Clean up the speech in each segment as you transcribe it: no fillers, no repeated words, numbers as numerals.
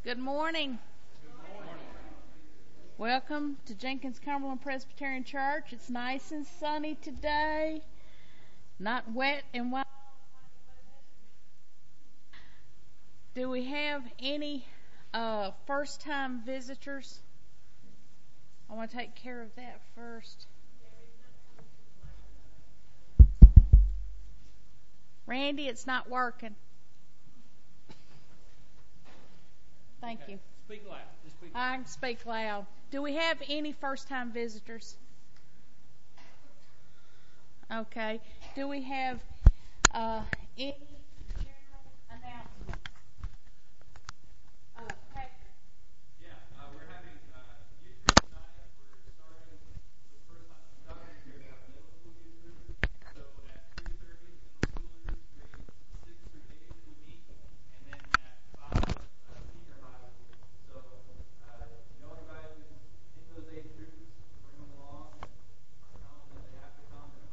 Good morning. Welcome to Jenkins Cumberland Presbyterian Church. It's nice and sunny today. Not wet and wild. Do we have any first-time visitors? I want to take care of that first. Randy, it's not working. Thank you. Speak loud. Just speak loud. I can speak loud. Do we have any first-time visitors? Okay. Do we have any general announcements? Patrick. Yeah, we're having youth group tonight. We're starting for the first time in Dublin here to have a middle school youth group. So at 3:30, the middle schoolers, grades 6 through 8 will meet, and then at 5, senior high will meet. So you know anybody in those age groups, bring them along and tell them that they have to come and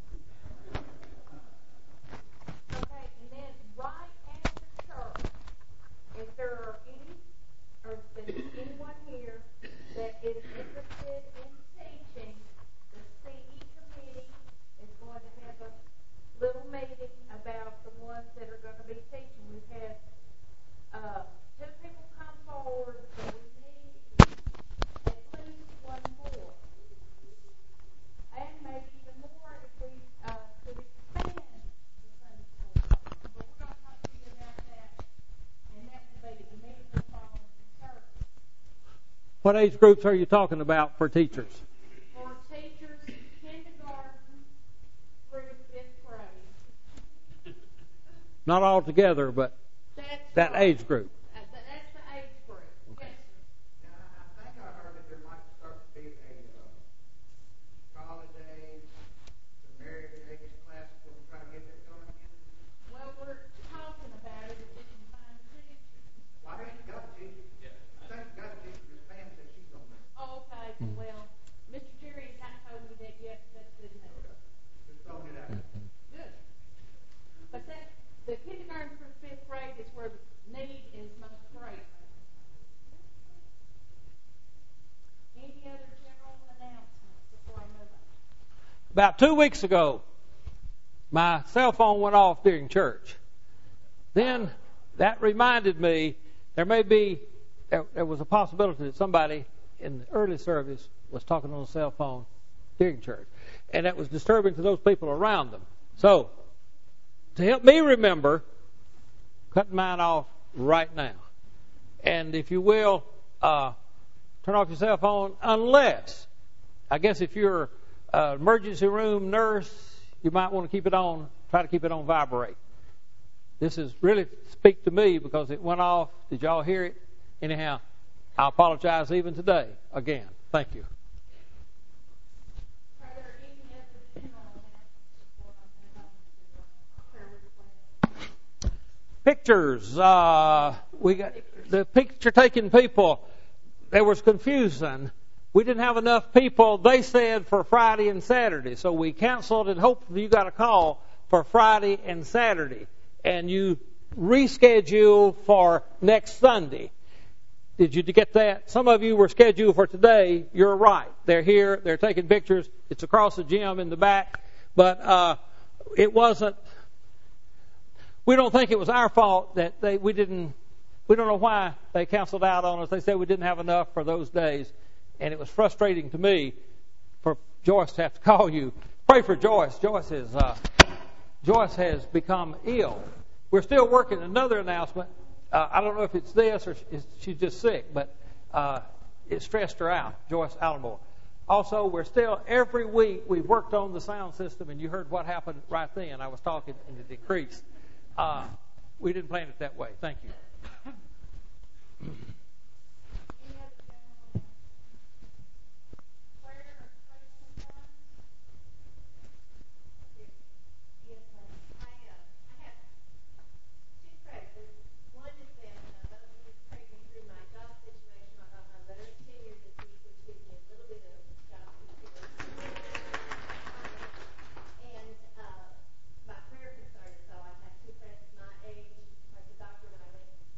Okay, and then right after church, if there are any, or if there's anyone here that is interested in teaching, the CE committee is going to have a little meeting about the ones that are going to be teaching. We've had 2 people come forward, but we need at least 1 more. And maybe even more if we could expand the Sunday school program. But we're going to talk to you about that, and that will be immediately following the service. What age groups are you talking about for teachers? For teachers, kindergarten through 5th grade. Not all together, but That's that right. age group. That's the age group. Okay. Yes, sir. Now, I think I heard that there might start to be a college age, the married age class. We'll try to get that going again. Well, we're talking about it if we can find a teacher. Well, I think you got a teacher. I think you got a teacher. Miss Pam said she's on there. Oh, okay. Well, Mr. Jerry has not told me that yet. That's good news. Just throwing it out. Good. But the kindergarten through 5th grade is where the need is most great. Any other general announcements before I move on? About 2 weeks ago, my cell phone went off during church. Then that reminded me there was a possibility that somebody in the early service was talking on the cell phone during church. And that was disturbing to those people around them. So, to help me remember, cutting mine off right now. And if you will, turn off your cell phone unless, I guess if you're an emergency room nurse, you might want to keep it on, try to keep it on vibrate. This is really speak to me because it went off. Did y'all hear it? Anyhow, I apologize even today. Again, thank you. Are there any other general announcements before I move on to prayer requests? Pictures. We got the picture-taking people. There was confusion. We didn't have enough people, they said, for Friday and Saturday. So we canceled and hopefully you got a call for Friday and Saturday. And you rescheduled for next Sunday. Did you get that? Some of you were scheduled for today. You're right. They're here. They're taking pictures. It's across the gym in the back. But it wasn't. We don't think it was our fault that we don't know why they canceled out on us. They said we didn't have enough for those days. And it was frustrating to me for Joyce to have to call you. Pray for Joyce. Joyce has become ill. We're still working another announcement. I don't know if it's this or she's just sick, but it stressed her out, Joyce Allenmore. Also, we're still, every week, we've worked on the sound system, and you heard what happened right then. I was talking, and it decreased. We didn't plan it that way. Thank you. Any other general announcements? Prayer or question time? Yes, ma'am. I have 2 prayers. One is that both of you prayed me through my job situation. I got my letter of tenure this week, which gives me a little bit of job security. And my prayer concern is, so I have 2 friends my age, like the doctor when I went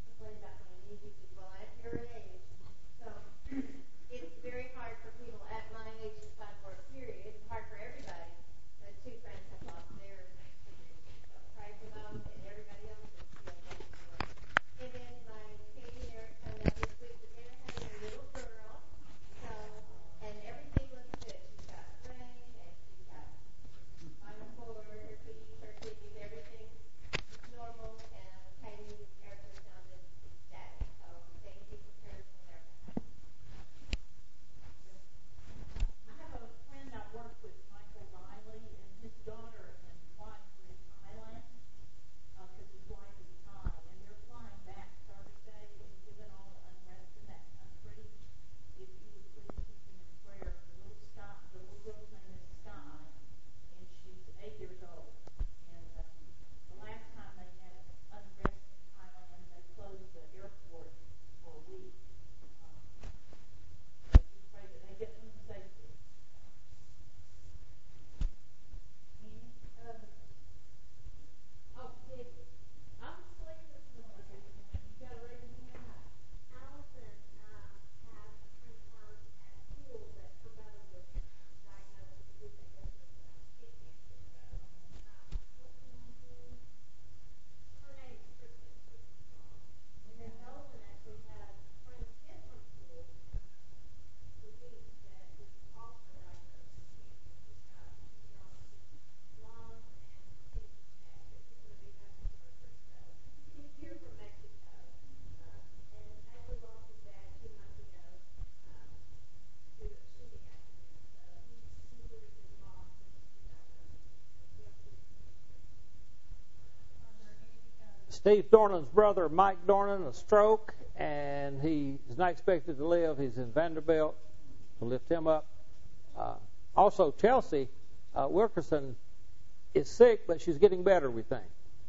Steve Dornan's brother, Mike Dornan, a stroke, and he is not expected to live. He's in Vanderbilt. To lift him up. Also, Chelsea Wilkerson is sick, but she's getting better, we think.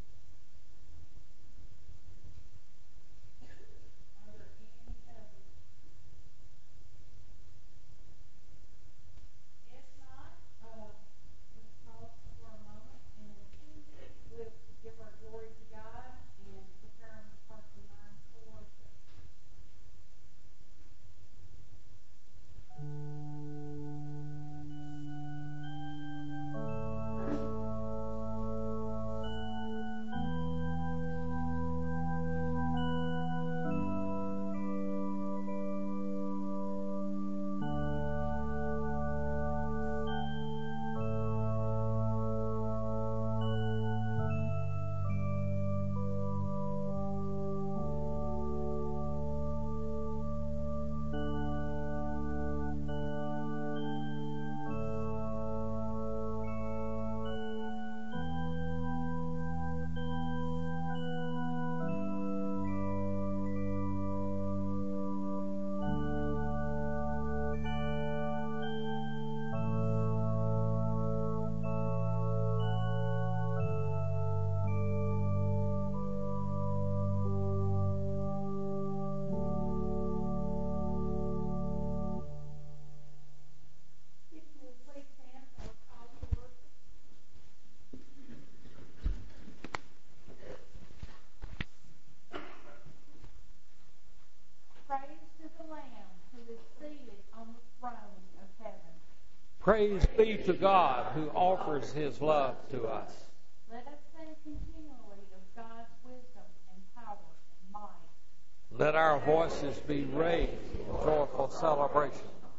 Praise be to God who offers His love to us. Let us sing continually of God's wisdom and power and might. Let our voices be raised in joyful celebration.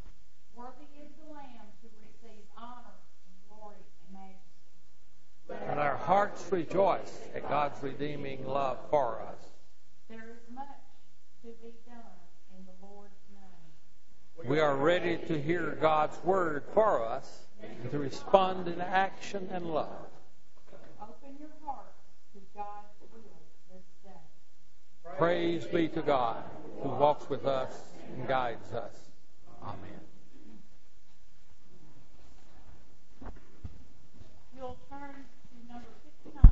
Worthy is the Lamb to receive honor and glory and majesty. Let our hearts rejoice at God's redeeming love for us. There is much to be done in the Lord's name. We are ready to hear God's word for us and to respond in action and love. Open your hearts to God's will this day. Praise be to God who walks with us and guides us. Amen. You'll turn to number 59.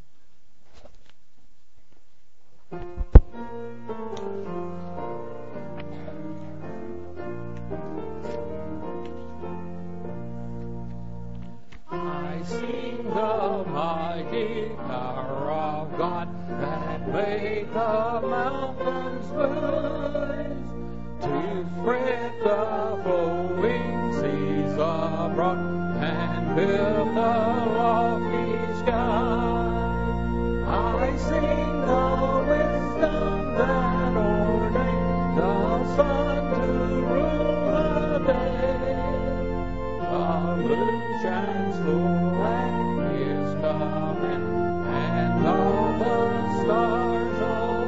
I sing the mighty power of God that made the mountains rise, to spread the flowing seas abroad and build the lofty sky. I sing the wisdom that ordained the sun to rule the day. The moon shines full at His command, and all the stars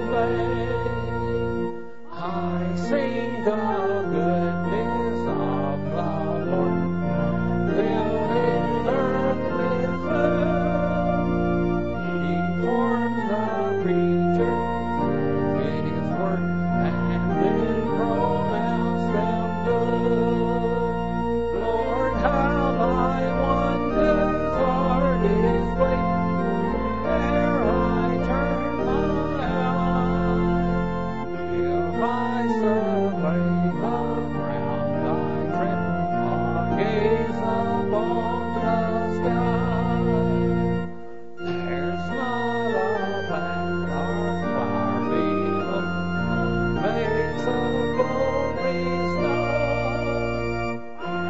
obey. I sing the goodness of the Lord, fill His earth with food. He formed the creatures with His word, and then pronounced them good. Lord, how Thy wonders are displayed, ere I turn my eye. If I survey the ground I tread, or gaze upon the sky, there's not a plant or flower below makes the glories known.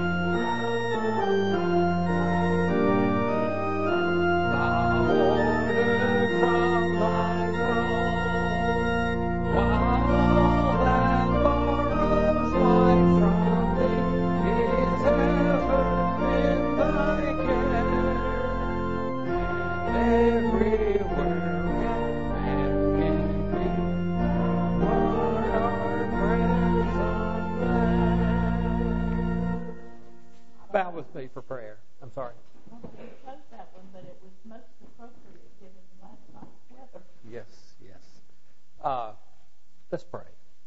Thou ordered from Thy throne, while all that borrows life from Thee is ever in Thy care. And everywhere man can be, Lord, art present there. Bow with me for prayer. I'm sorry. We closed that one, but it was most appropriate given last night's Yes, yes. Let's pray.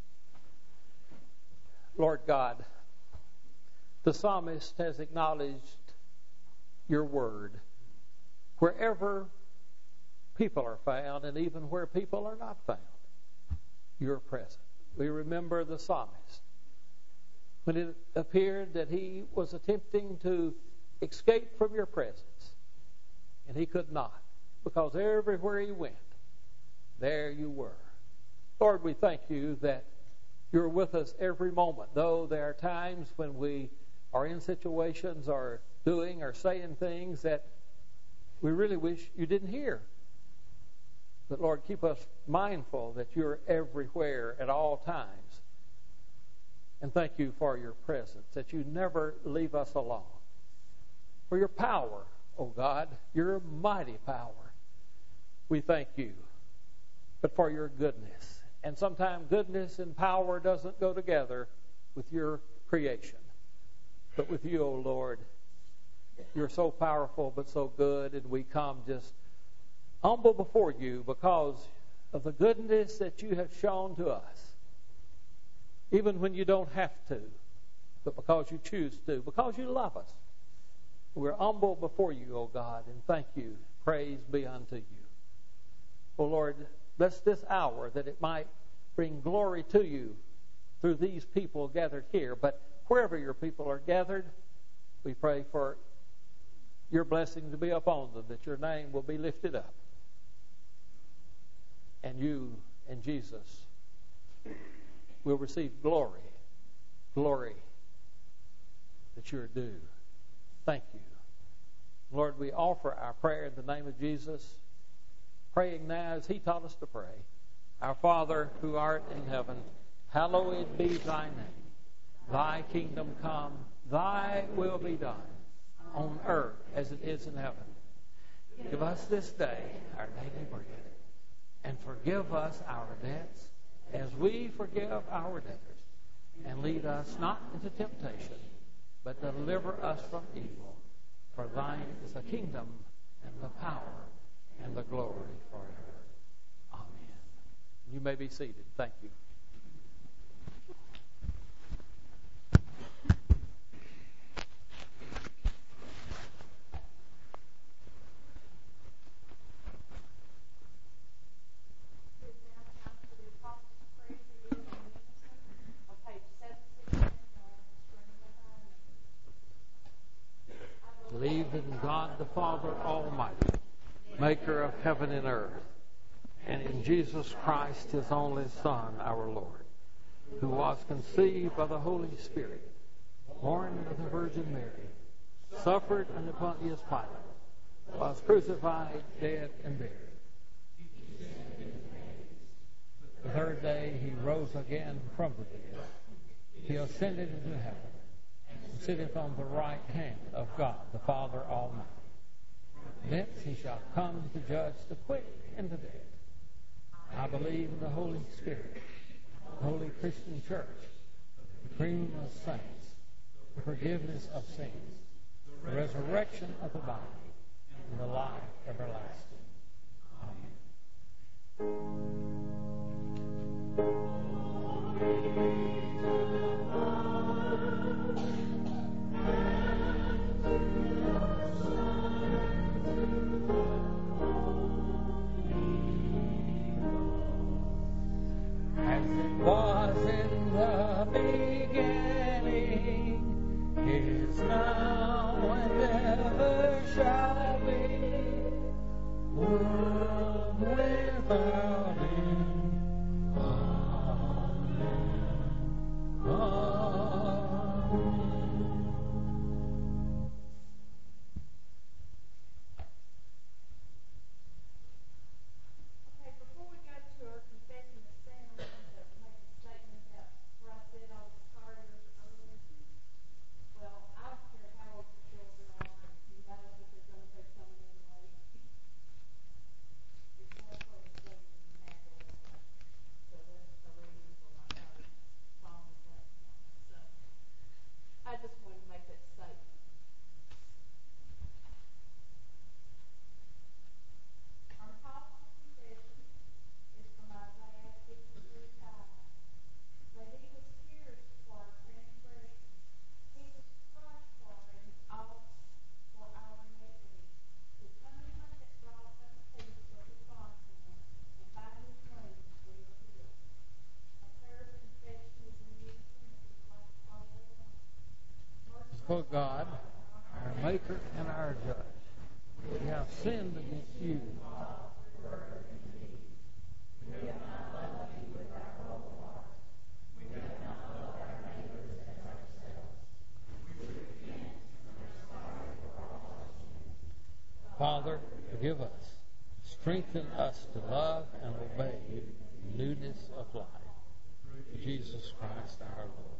Lord God, the psalmist has acknowledged your word wherever people are found and even where people are not found. You're present. We remember the psalmist when it appeared that he was attempting to escape from your presence, and he could not, because everywhere he went, there you were. Lord, we thank you that you're with us every moment, though there are times when we are in situations or doing or saying things that we really wish you didn't hear. But Lord, keep us mindful that you're everywhere at all times. And thank you for your presence, that you never leave us alone. For your power, oh God, your mighty power, we thank you. But for your goodness. And sometimes goodness and power doesn't go together with your creation. But with you, oh Lord, you're so powerful but so good, and we come just humble before you because of the goodness that you have shown to us. Even when you don't have to, but because you choose to, because you love us. We're humble before you, O God, and thank you. Praise be unto you. Oh Lord, bless this hour that it might bring glory to you through these people gathered here. But wherever your people are gathered, we pray for your blessing to be upon them, that your name will be lifted up. And you and Jesus will receive glory that you're due. Thank you. Lord, we offer our prayer in the name of Jesus, praying now as he taught us to pray. Our Father, who art in heaven, hallowed be thy name. Thy kingdom come, thy will be done, on earth as it is in heaven. Give us this day our daily bread, and forgive us our debts as we forgive our debtors. And lead us not into temptation, but deliver us from evil. For thine is the kingdom, and the power, and the glory forever. Amen. You may be seated. Thank you. Believe in God the Father Almighty, maker of heaven and earth, and in Jesus Christ, his only Son, our Lord, who was conceived by the Holy Spirit, born of the Virgin Mary, suffered under Pontius Pilate, was crucified, dead, and buried. The third day he rose again from the dead. He ascended into heaven, and sitteth on the right hand of God, the Father Almighty. Thence he shall come to judge the quick and the dead. I believe in the Holy Spirit, the Holy Christian Church, the communion of saints, the forgiveness of sins, the resurrection of the body, and the life everlasting. As it was in the beginning, is now, and ever shall be, world without end. Amen. merciful God, our Maker and our Judge, we have sinned against you. Father, forgive us. Strengthen us to love and obey you in newness of life. Through Jesus Christ our Lord.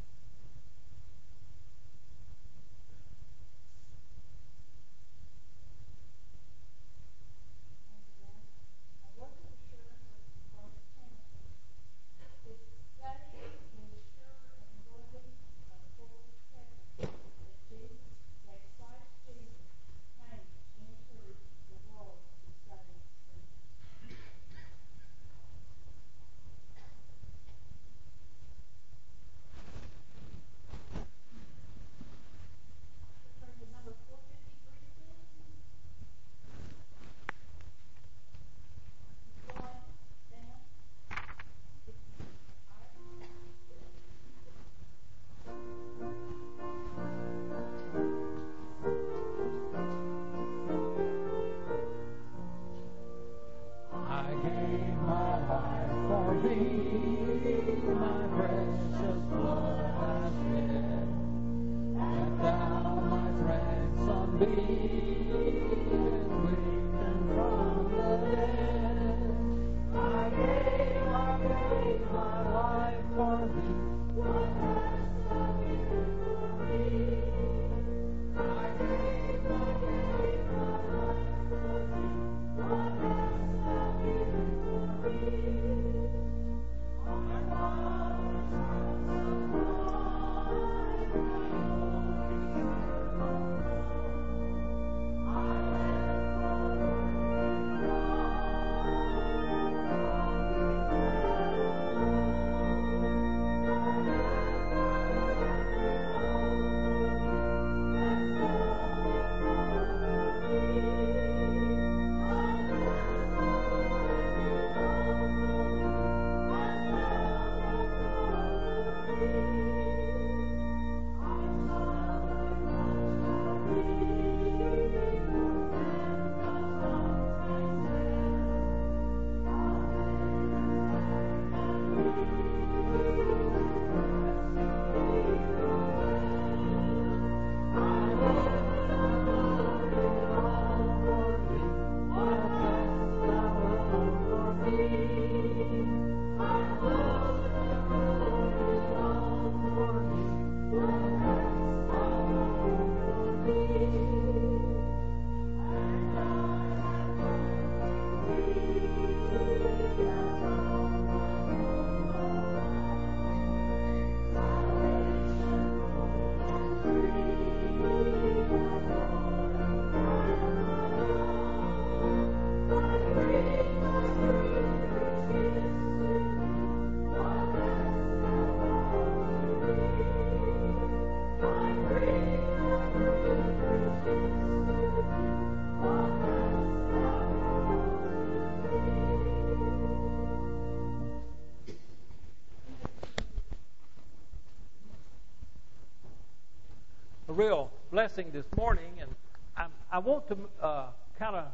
Real blessing this morning, and I want to kind of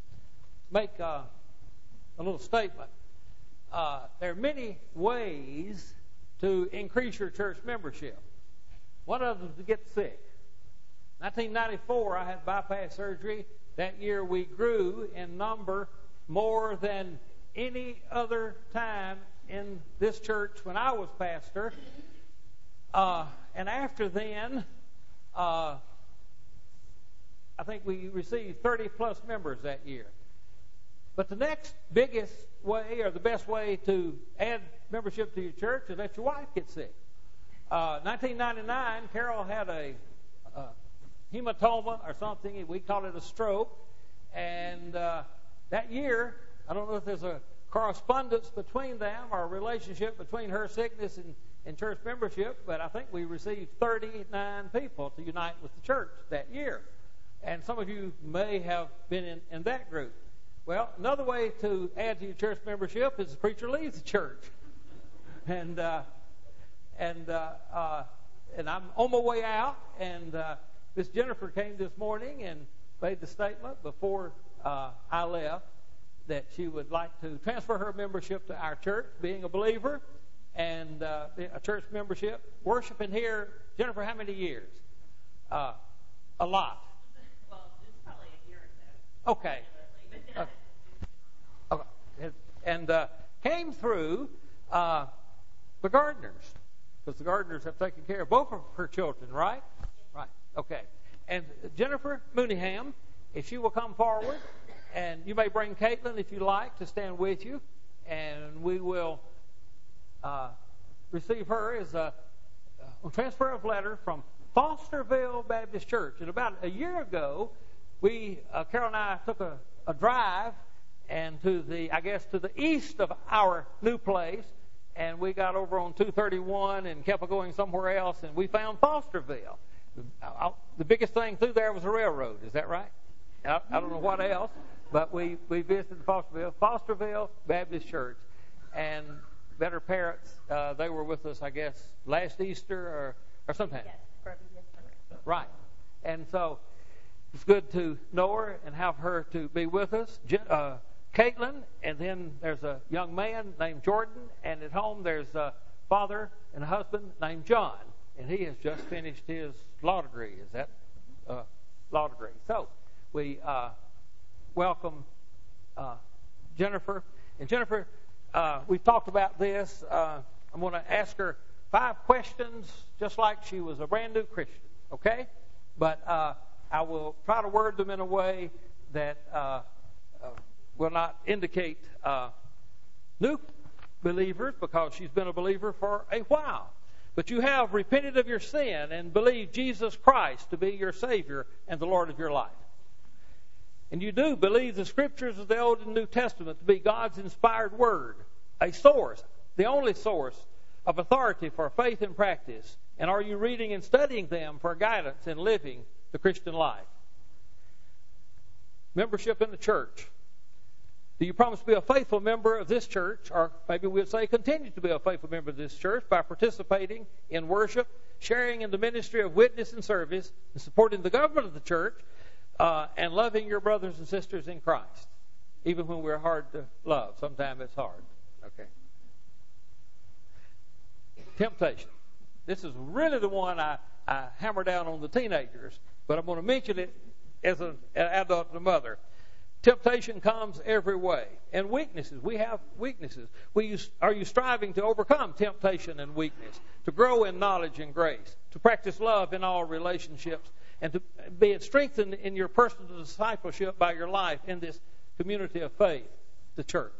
make a little statement. There are many ways to increase your church membership. One of them is to get sick. 1994, I had bypass surgery. That year we grew in number more than any other time in this church when I was pastor. And after then, I think we received 30 plus members that year. But the next biggest way, or the best way to add membership to your church, is let your wife get sick. 1999, Carol had a hematoma or something. We call it a stroke. And that year, I don't know if there's a correspondence between them or a relationship between her sickness and church membership, but I think we received 39 people to unite with the church that year. And some of you may have been in that group. Well, another way to add to your church membership is the preacher leaves the church. And I'm on my way out, and Miss Jennifer came this morning and made the statement before I left that she would like to transfer her membership to our church, being a believer, and a church membership. Worshiping here, Jennifer, how many years? A lot. Well, it's probably a year or so. Okay. Okay. And came through the Gardners, because the Gardners have taken care of both of her children, right? Right. Okay. And Jennifer Mooneyham, if you will come forward, and you may bring Caitlin if you like to stand with you, and we will receive her as a transfer of letter from Fosterville Baptist Church. And about a year ago, Carol and I took a drive and to the east of our new place, and we got over on 231 and kept going somewhere else, and we found Fosterville. The biggest thing through there was a railroad. Is that right? I don't know what else, but we visited Fosterville Baptist Church, and Better Parents, they were with us, I guess, last Easter or sometime. Yes, Right. And so it's good to know her and have her to be with us. Caitlin, and then there's a young man named Jordan, and at home there's a father and a husband named John, and he has just finished his law degree. Is that law degree? So we welcome Jennifer. And Jennifer, we've talked about this. I'm going to ask her 5 questions, just like she was a brand new Christian, okay? But I will try to word them in a way that will not indicate new believers, because she's been a believer for a while. But you have repented of your sin and believed Jesus Christ to be your Savior and the Lord of your life. And you do believe the Scriptures of the Old and New Testament to be God's inspired Word, a source, the only source of authority for faith and practice. And are you reading and studying them for guidance in living the Christian life? Membership in the church. Do you promise to be a faithful member of this church, or maybe we'll say continue to be a faithful member of this church by participating in worship, sharing in the ministry of witness and service, and supporting the government of the church, and loving your brothers and sisters in Christ, even when we're hard to love. Sometimes it's hard. Okay. Temptation. This is really the one I hammer down on the teenagers, but I'm going to mention it as an adult and a mother. Temptation comes every way. And weaknesses. We have weaknesses. Are you striving to overcome temptation and weakness? To grow in knowledge and grace? To practice love in all relationships? And to be strengthened in your personal discipleship by your life in this community of faith, the church?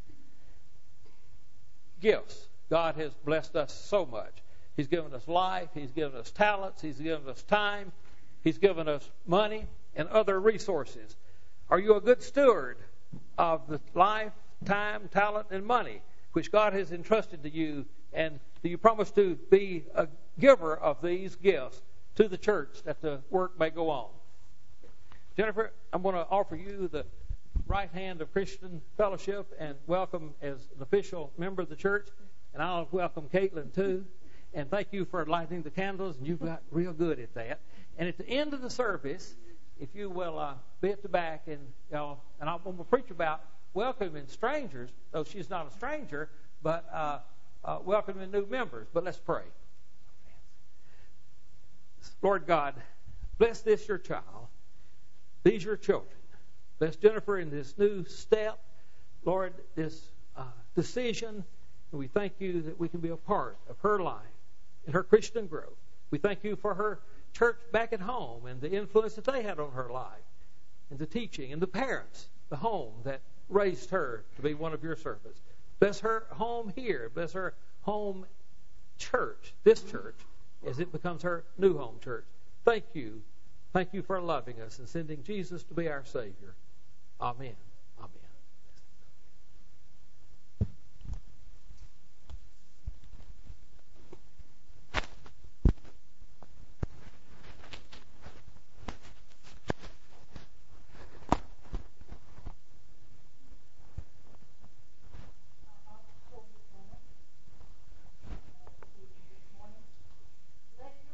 Gifts. God has blessed us so much. He's given us life. He's given us talents. He's given us time. He's given us money and other resources. Are you a good steward of the life, time, talent, and money which God has entrusted to you? And do you promise to be a giver of these gifts to the church that the work may go on? Jennifer, I'm going to offer you the right hand of Christian Fellowship and welcome as an official member of the church. And I'll welcome Caitlin too. And thank you for lighting the candles, and you've got real good at that. And at the end of the service, if you will be at the back, and I'm going to preach about welcoming strangers, though she's not a stranger, but welcoming new members. But let's pray. Lord God, bless this your child. These your children. Bless Jennifer in this new step. Lord, this decision. And we thank you that we can be a part of her life and her Christian growth. We thank you for her church back at home and the influence that they had on her life, and the teaching, and the parents, the home that raised her to be one of your servants. Bless her home here. Bless her home church, this church, as it becomes her new home church. Thank you. Thank you for loving us and sending Jesus to be our Savior. Amen. Amen. Let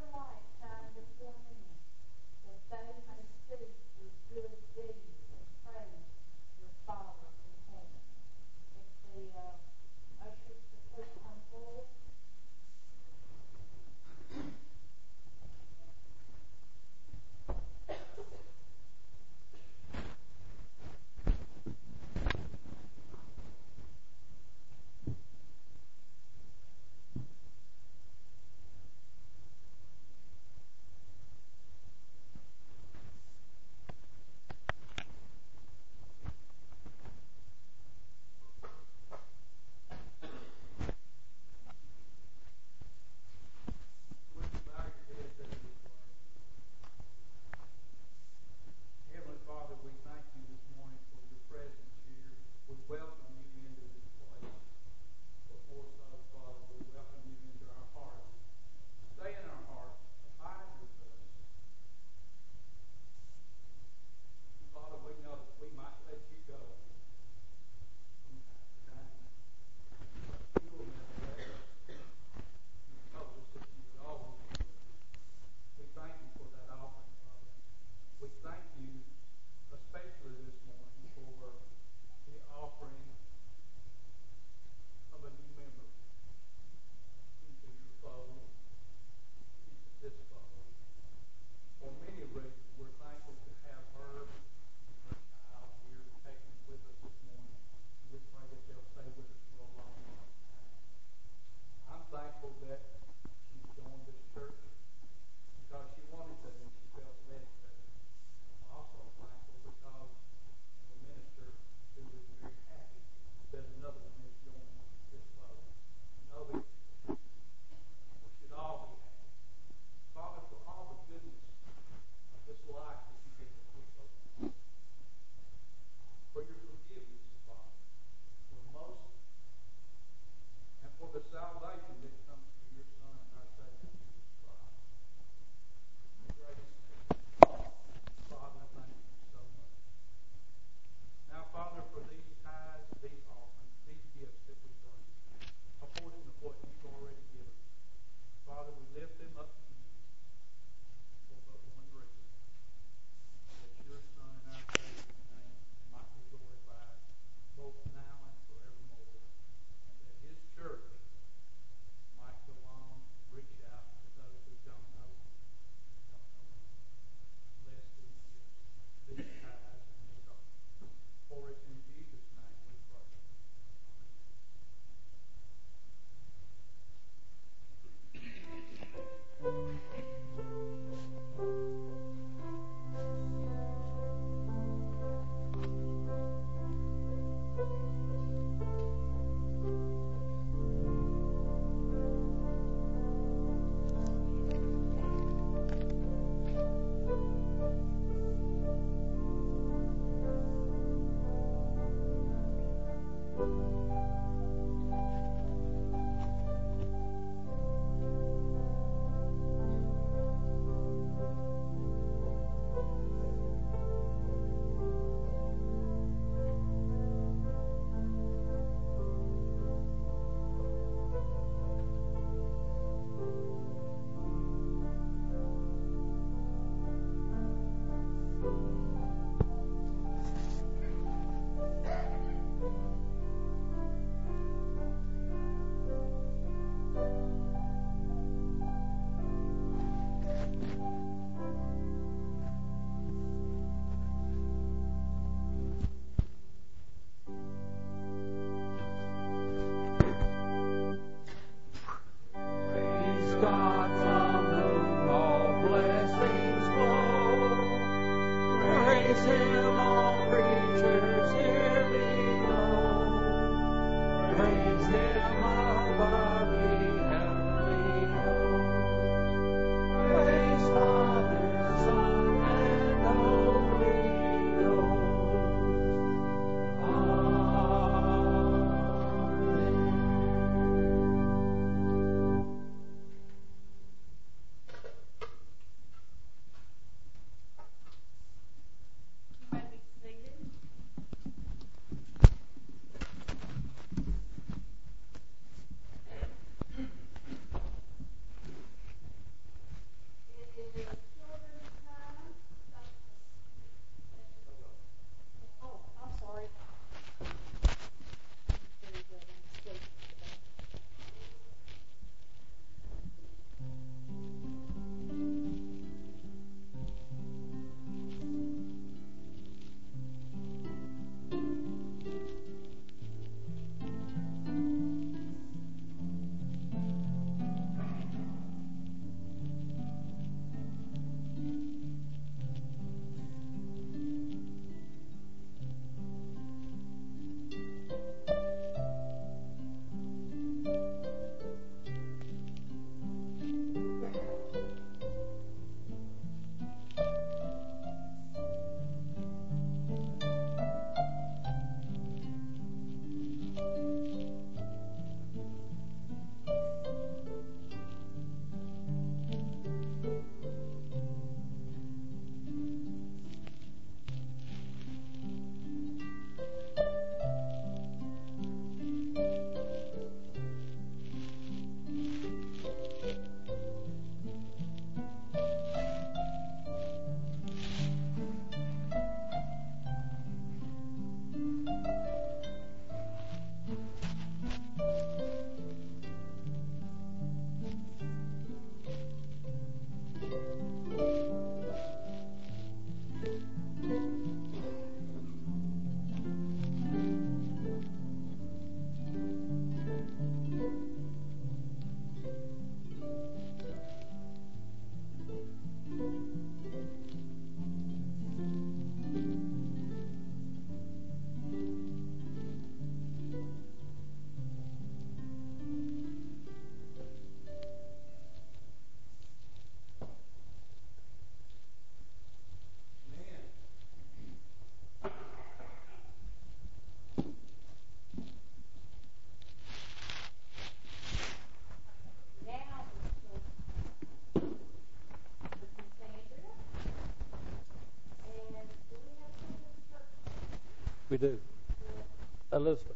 We do. Elizabeth.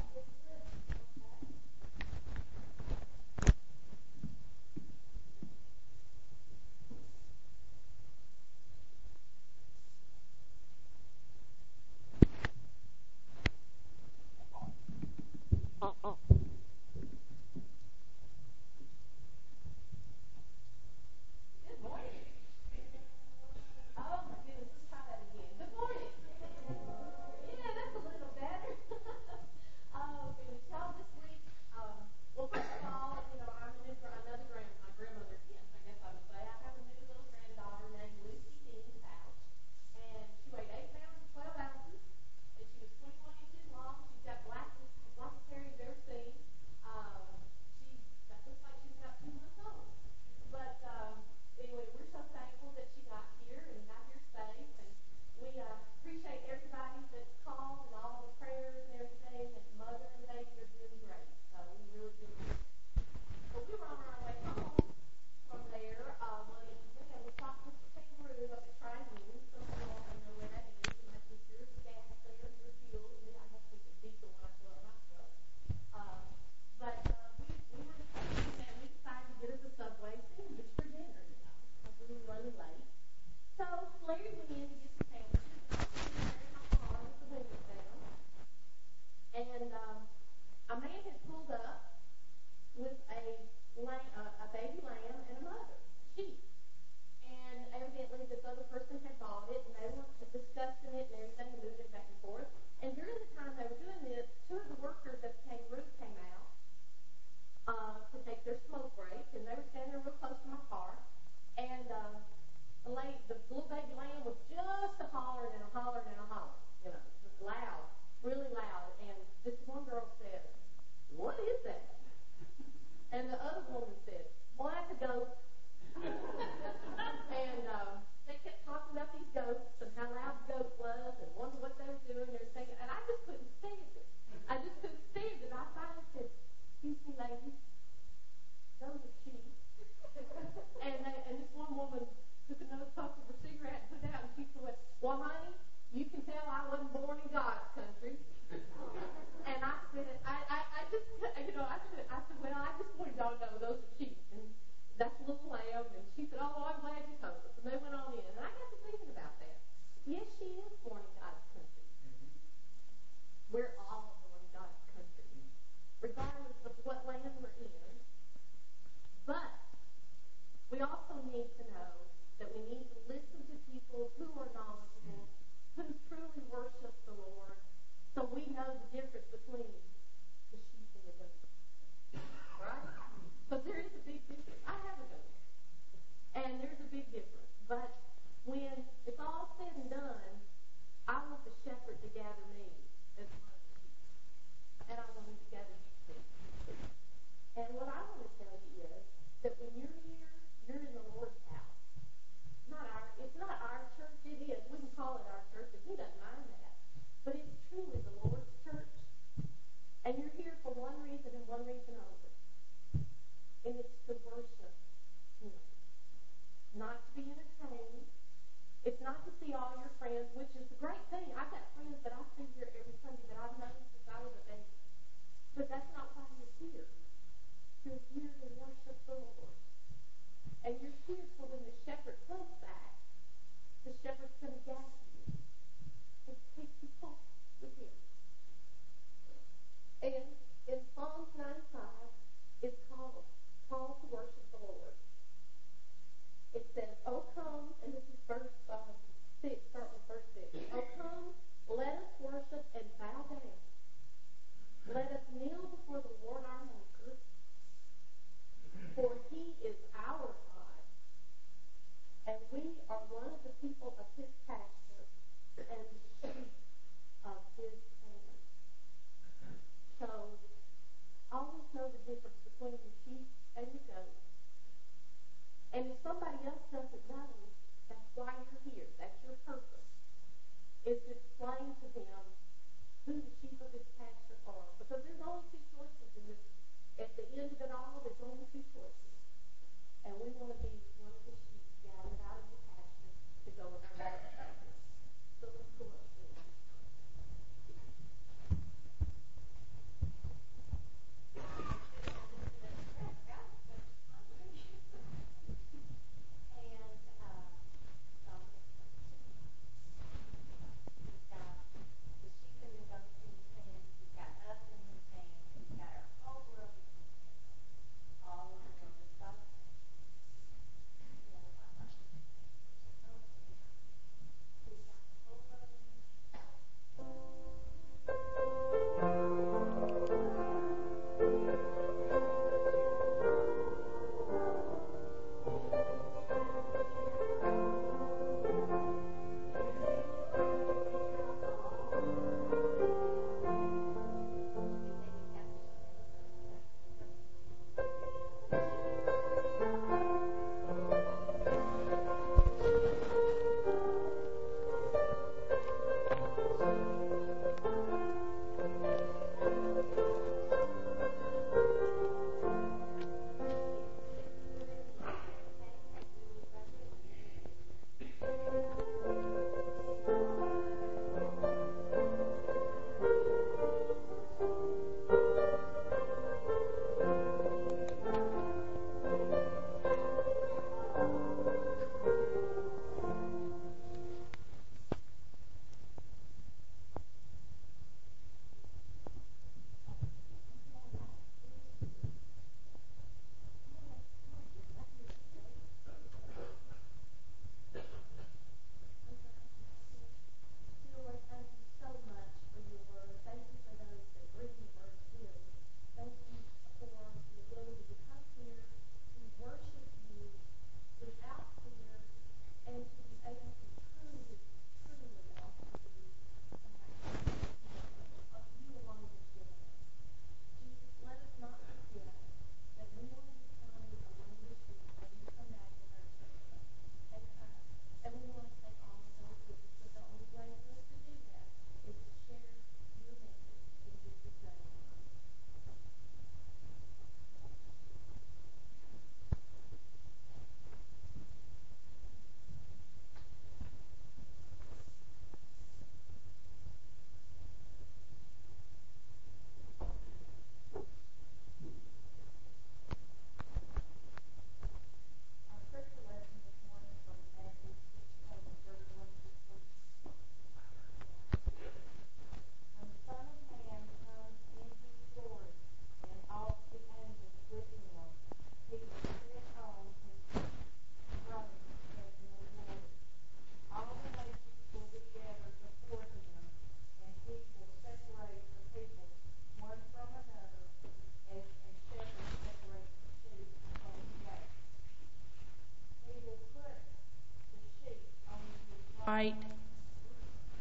Good morning. Oh my goodness, let's try that again. Good morning. Yeah, that's a little better.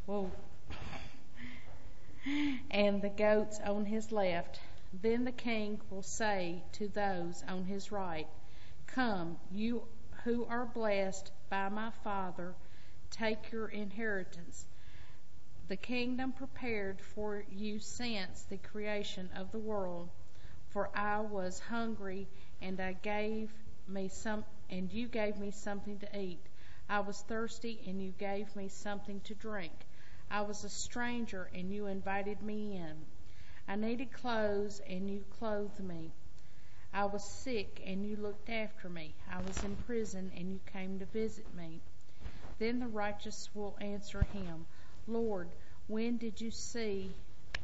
and the goats on his left. Then the king will say to those on his right, "Come, you who are blessed by my Father, take your inheritance, the kingdom prepared for you since the creation of the world. For I was hungry, and you gave me something to eat. I was thirsty, and you gave me something to drink. I was a stranger, and you invited me in. I needed clothes, and you clothed me. I was sick, and you looked after me. I was in prison, and you came to visit me." Then the righteous will answer him, "Lord, when did you see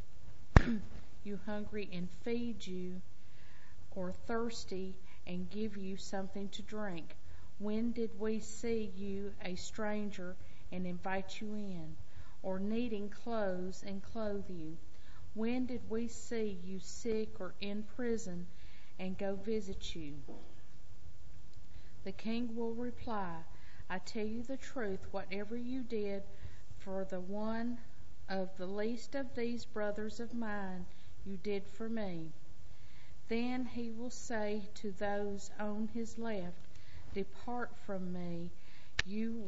you hungry and feed you, or thirsty and give you something to drink? When did we see you a stranger and invite you in, or needing clothes and clothe you? When did we see you sick or in prison and go visit you?" The king will reply, "I tell you the truth, whatever you did for the one of the least of these brothers of mine, you did for me." Then he will say to those on his left, "Depart from me, you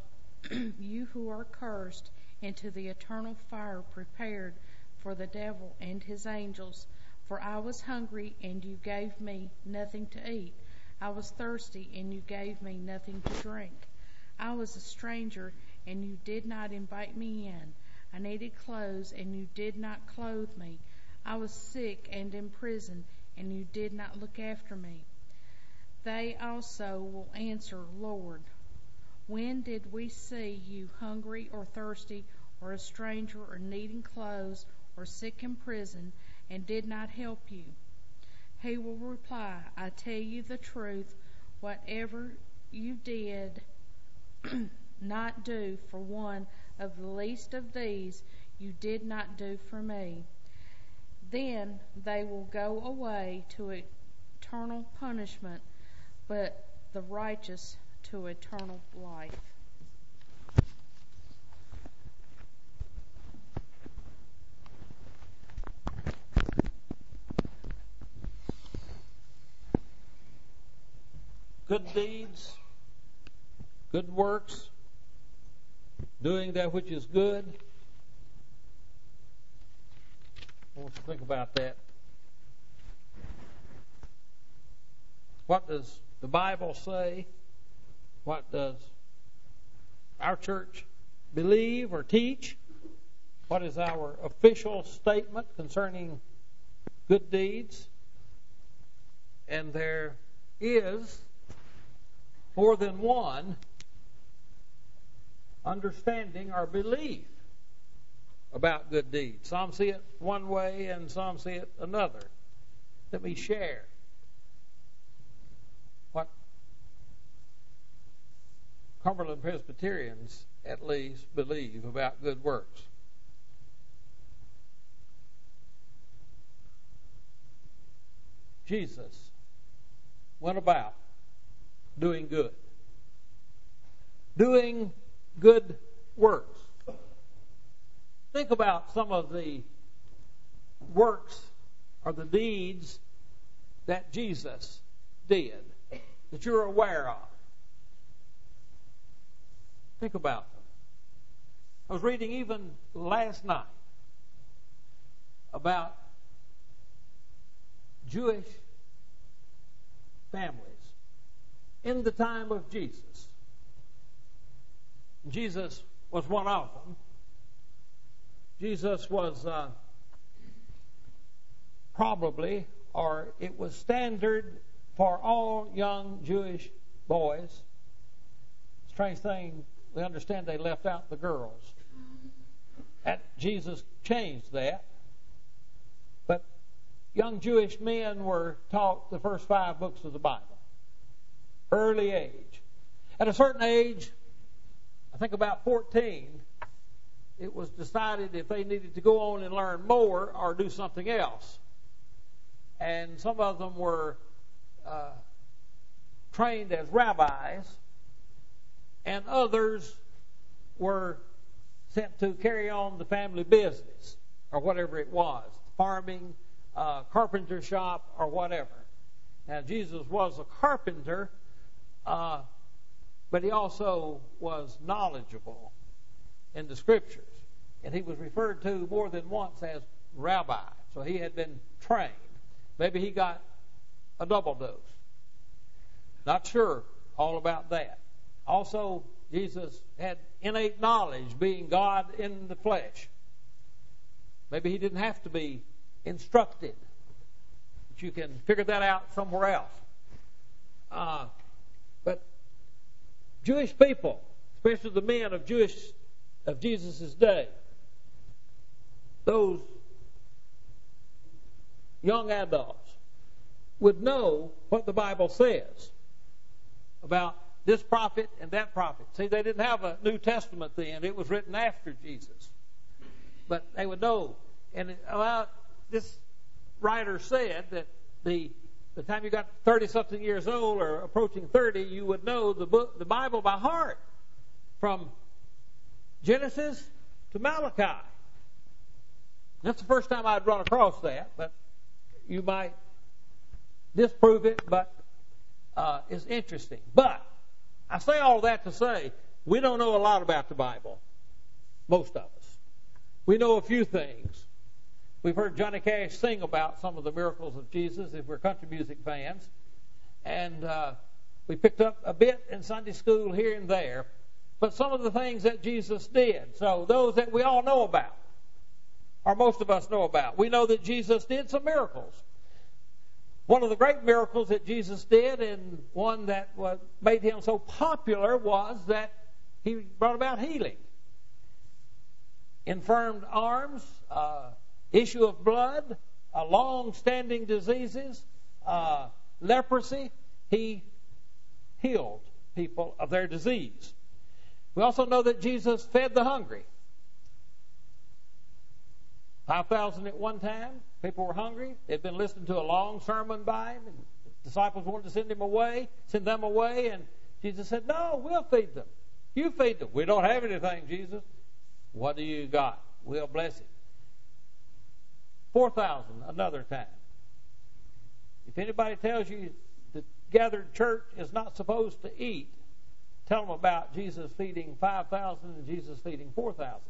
who are cursed, into the eternal fire prepared for the devil and his angels. For I was hungry, and you gave me nothing to eat. I was thirsty, and you gave me nothing to drink. I was a stranger, and you did not invite me in. I needed clothes, and you did not clothe me. I was sick and in prison, and you did not look after me." They also will answer, "Lord, when did we see you hungry or thirsty, or a stranger, or needing clothes, or sick in prison, and did not help you?" He will reply, "I tell you the truth, whatever you did not do for one of the least of these, you did not do for me." Then they will go away to eternal punishment, but the righteous to eternal life. Good deeds, good works, doing that which is good. I want you to think about that. What does the Bible say? What does our church believe or teach? What is our official statement concerning good deeds? And there is more than one understanding or belief about good deeds. Some see it one way and some see it another. Let me share what Cumberland Presbyterians at least believe about good works. Jesus went about doing good works. Think about some of the works or the deeds that Jesus did that you're aware of. Think about them. I was reading even last night about Jewish families in the time of Jesus. Jesus was one of them. Jesus was probably, or it was standard for all young Jewish boys. Strange thing, we understand they left out the girls. Jesus changed that. But young Jewish men were taught the first 5 books of the Bible. Early age. At a certain age, I think about 14, it was decided if they needed to go on and learn more or do something else. And some of them were trained as rabbis, and others were sent to carry on the family business or whatever it was, farming, carpenter shop, or whatever. Now, Jesus was a carpenter, but he also was knowledgeable in the Scriptures. And he was referred to more than once as rabbi. So he had been trained. Maybe he got a double dose. Not sure all about that. Also, Jesus had innate knowledge, being God in the flesh. Maybe he didn't have to be instructed. But you can figure that out somewhere else. But Jewish people, especially the men of Jesus' day, those young adults would know what the Bible says about this prophet and that prophet. See, they didn't have a New Testament then. It was written after Jesus. But they would know. And this writer said that the time you got 30-something years old or approaching 30, you would know the Bible by heart from Genesis to Malachi. That's the first time I'd run across that, but you might disprove it, but it's interesting. But I say all that to say we don't know a lot about the Bible, most of us. We know a few things. We've heard Johnny Cash sing about some of the miracles of Jesus if we're country music fans. And we picked up a bit in Sunday school here and there. But some of the things that Jesus did, so those that we all know about, or most of us know about. We know that Jesus did some miracles. One of the great miracles that Jesus did, and one that made him so popular, was that he brought about healing. Infirmed arms, issue of blood, long-standing diseases, leprosy. He healed people of their disease. We also know that Jesus fed the hungry. 5,000 at one time. People were hungry. They'd been listening to a long sermon by him, and the disciples wanted to send them away, and Jesus said, "No, we'll feed them. You feed them." "We don't have anything, Jesus." "What do you got? We'll bless it." 4,000 another time. If anybody tells you the gathered church is not supposed to eat, tell them about Jesus feeding 5,000 and Jesus feeding 4,000.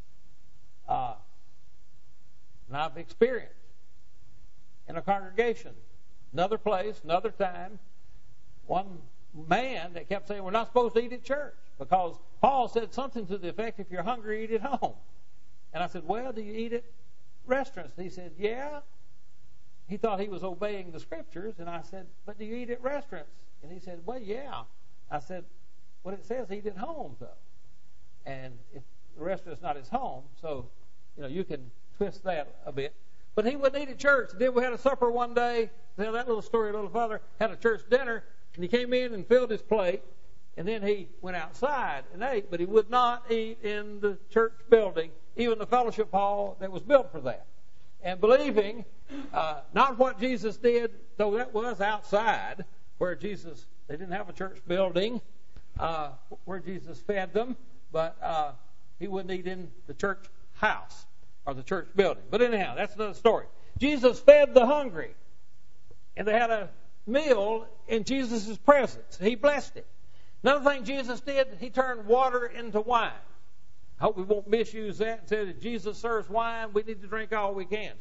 And I've experienced in a congregation, another place, another time, one man that kept saying we're not supposed to eat at church because Paul said something to the effect, if you're hungry, eat at home. And I said, "Well, do you eat at restaurants?" And he said, "Yeah." He thought he was obeying the Scriptures, and I said, "But do you eat at restaurants?" And he said, "Well, yeah." I said, "What it says, eat at home, though." And if the restaurant's not his home, so you can twist that a bit. But he wouldn't eat at church. Then we had a supper one day. Tell that little story a little further. Had a church dinner, and he came in and filled his plate, and then he went outside and ate, but he would not eat in the church building, even the fellowship hall that was built for that. And believing not what Jesus did, though that was outside, where they didn't have a church building where Jesus fed them, but he wouldn't eat in the church house or the church building. But anyhow, that's another story. Jesus fed the hungry, and they had a meal in Jesus' presence. He blessed it. Another thing Jesus did, he turned water into wine. I hope we won't misuse that and say that Jesus serves wine, we need to drink all we can.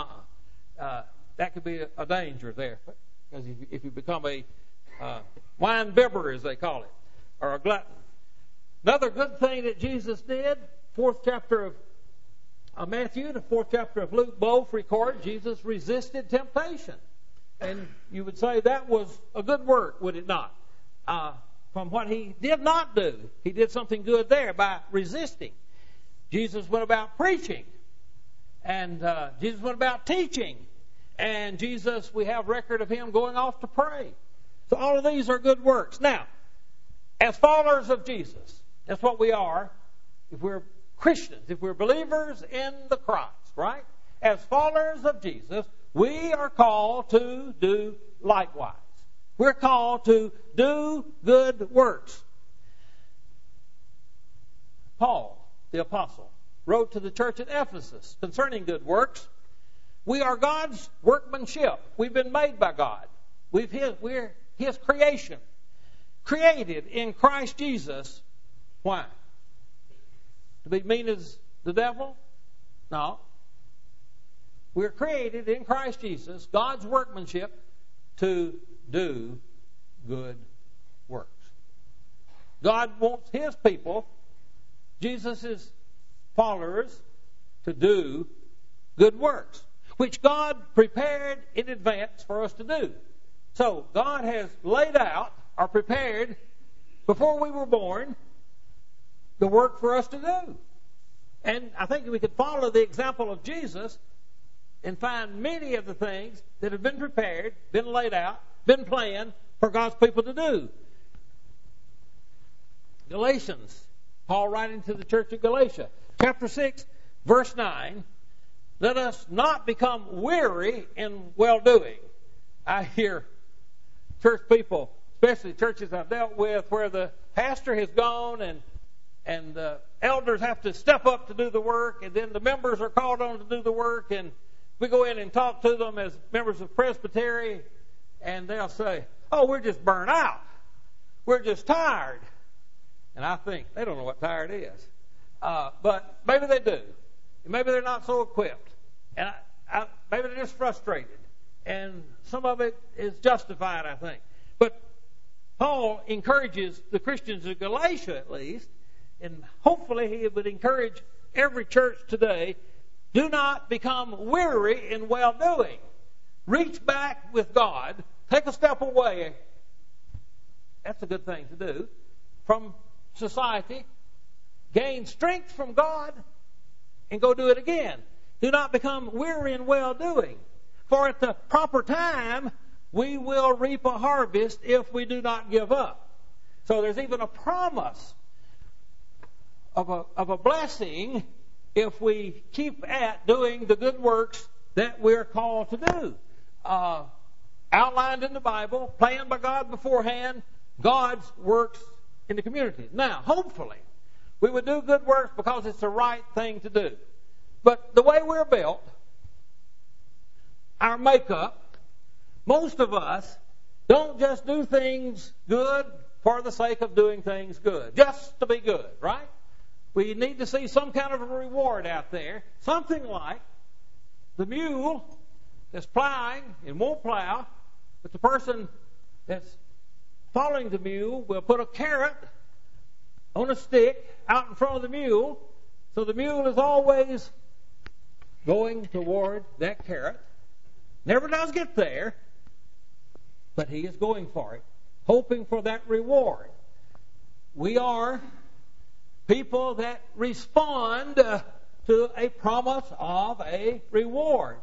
That could be a danger there, because if you become a wine bibber, as they call it, or a glutton. Another good thing that Jesus did, 4th chapter of Matthew, the 4th chapter of Luke, both record Jesus resisted temptation. And you would say that was a good work, would it not? From what he did not do, he did something good there by resisting. Jesus went about preaching, and Jesus went about teaching, and Jesus, we have record of him going off to pray. So all of these are good works. Now, as followers of Jesus, that's what we are. If we're Christians, if we're believers in the Christ, right? As followers of Jesus, we are called to do likewise. We're called to do good works. Paul the apostle, wrote to the church at Ephesus concerning good works. We are God's workmanship. We've been made by God. We're His creation, created in Christ Jesus. Why? To be mean as the devil? No. We're created in Christ Jesus, God's workmanship, to do good works. God wants His people, Jesus' followers, to do good works, which God prepared in advance for us to do. So God has laid out or prepared, before we were born, the work for us to do. And I think we could follow the example of Jesus and find many of the things that have been prepared, been laid out, been planned for God's people to do. Galatians, Paul writing to the church of Galatia, chapter 6, verse 9, let us not become weary in well-doing. I hear church people, especially churches I've dealt with, where the pastor has gone and the elders have to step up to do the work, and then the members are called on to do the work, and we go in and talk to them as members of Presbytery, and they'll say, oh, we're just burnt out. We're just tired. And I think, they don't know what tired is. But maybe they do. Maybe they're not so equipped. And maybe they're just frustrated. And some of it is justified, I think. But Paul encourages the Christians of Galatia, at least, and hopefully he would encourage every church today, do not become weary in well-doing. Reach back with God. Take a step away. That's a good thing to do. From society. Gain strength from God. And go do it again. Do not become weary in well-doing. For at the proper time, we will reap a harvest if we do not give up. So there's even a promise of a blessing if we keep at doing the good works that we're called to do. Outlined in the Bible, planned by God beforehand, God's works in the community. Now, hopefully, we would do good works because it's the right thing to do. But the way we're built, our makeup, most of us don't just do things good for the sake of doing things good, just to be good, right? We need to see some kind of a reward out there, something like the mule that's plowing and won't plow, but the person that's following the mule will put a carrot on a stick out in front of the mule, so the mule is always going toward that carrot. Never does get there, but he is going for it, hoping for that reward. We are people that respond to a promise of a reward.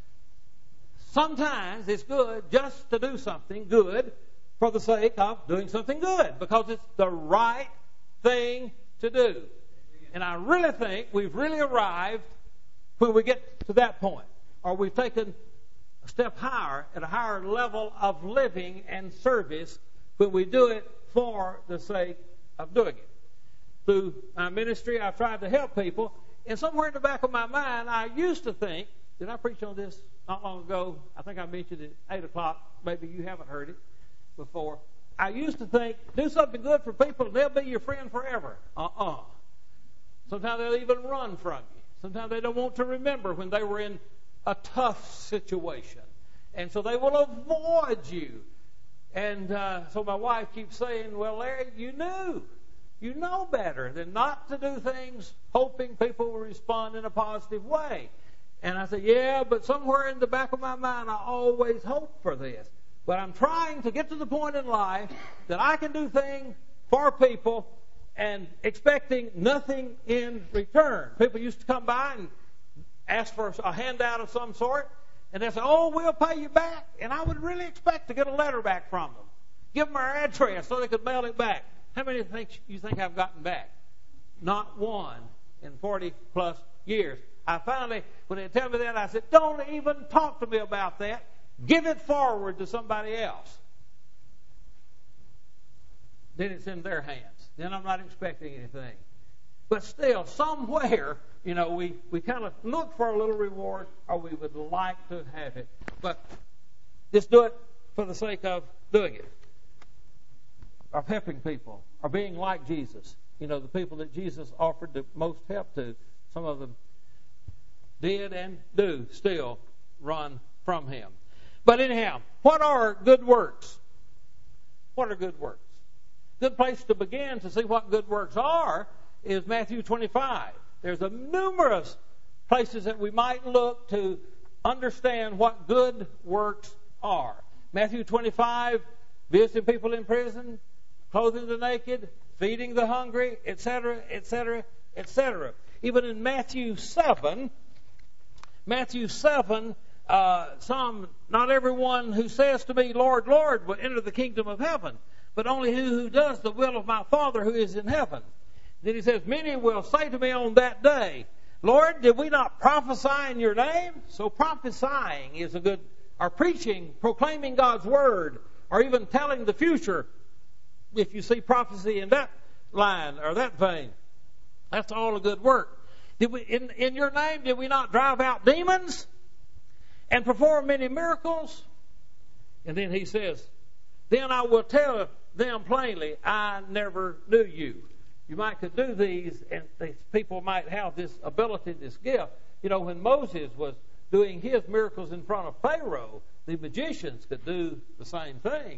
Sometimes it's good just to do something good for the sake of doing something good, because it's the right thing to do. And I really think we've really arrived when we get to that point, or we've taken a step higher at a higher level of living and service when we do it for the sake of doing it. Through my ministry, I've tried to help people, and somewhere in the back of my mind, I used to think, did I preach on this not long ago? I think I mentioned it at 8 o'clock. Maybe you haven't heard it before. I used to think, do something good for people and they'll be your friend forever. Sometimes they'll even run from you. Sometimes they don't want to remember when they were in a tough situation. And so they will avoid you. And so my wife keeps saying, well, Larry, you know better than not to do things hoping people will respond in a positive way. And I said, yeah, but somewhere in the back of my mind, I always hope for this. But I'm trying to get to the point in life that I can do things for people and expecting nothing in return. People used to come by and ask for a handout of some sort, and they say, oh, we'll pay you back. And I would really expect to get a letter back from them. Give them our address so they could mail it back. How many you think I've gotten back? Not one in 40 plus years. I finally, when they tell me that, I said, don't even talk to me about that. Give it forward to somebody else. Then it's in their hands. Then I'm not expecting anything. But still, somewhere, we kind of look for a little reward, or we would like to have it. But just do it for the sake of doing it, of helping people, or being like Jesus. The people that Jesus offered the most help to, some of them did and do still run from him. But anyhow, what are good works? What are good works? Good place to begin to see what good works are is Matthew 25. There's numerous places that we might look to understand what good works are. Matthew 25, visiting people in prison, clothing the naked, feeding the hungry, etc., etc., etc. Even in Matthew 7, not everyone who says to me, Lord, Lord, will enter the kingdom of heaven, but only he who does the will of my Father who is in heaven. Then he says, many will say to me on that day, Lord, did we not prophesy in your name? So prophesying is or preaching, proclaiming God's word, or even telling the future, if you see prophecy in that line or that vein. That's all a good work. In your name, did we not drive out demons and perform many miracles? And then he says, then I will tell them plainly, I never knew you. You might could do these, and these people might have this ability, this gift. When Moses was doing his miracles in front of Pharaoh, the magicians could do the same thing